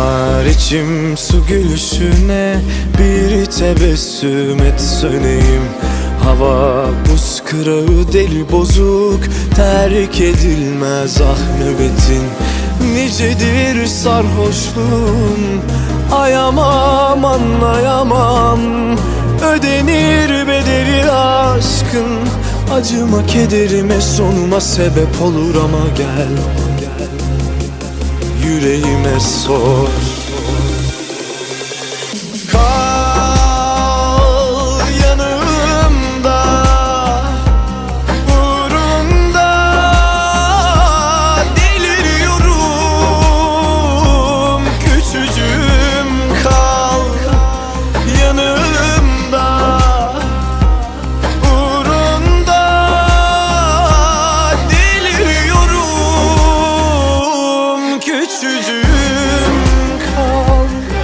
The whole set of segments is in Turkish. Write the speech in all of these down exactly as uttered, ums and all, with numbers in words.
Yanar içim su gülüşüne, bir tebessüm et söneyim. Hava buz kırağı deli bozuk, terk edilmez ah nöbetin. Nicedir sarhoşluğum, ayamam anlayamam. Ödenir bedeli aşkın, acıma kederime sonuma sebep olur ama gel, yüreğime sor. Kal yanımda, uğrunda deliriyorum. Küçücüğüm kal yanımda, uğrunda deliriyorum. Küçücüğüm kal.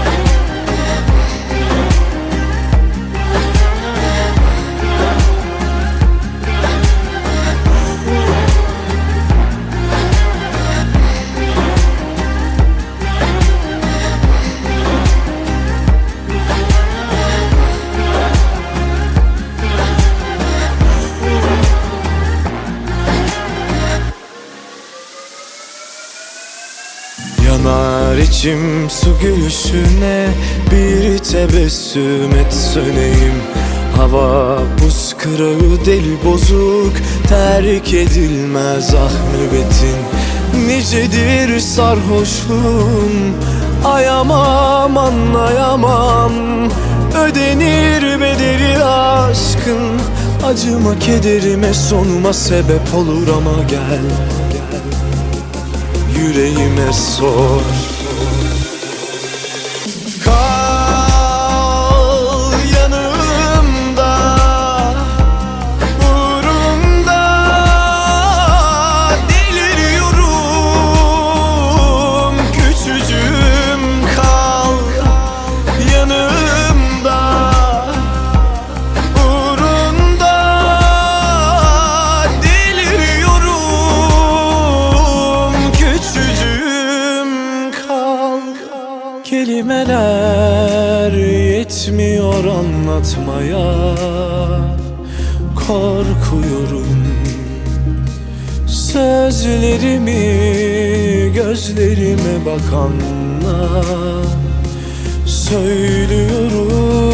Yanar içim su gülüşüne, bir tebessüm et söneyim. Hava buz kırağı deli bozuk, terk edilmez ah nöbetin. Nicedir sarhoşluğum, ayamam anlayamam. Ödenir bedeli aşkın, acıma kederime sonuma sebep olur ama gel, yüreğime sor. Kal yanımda, uğrunda deliriyorum. Küçücüğüm kal yanımda, uğrunda deliriyorum. Küçücüğüm kal. Kelimeler yetmiyor anlatmaya, korkuyorum. Sözlerimi gözlerime bakanla söylüyorum.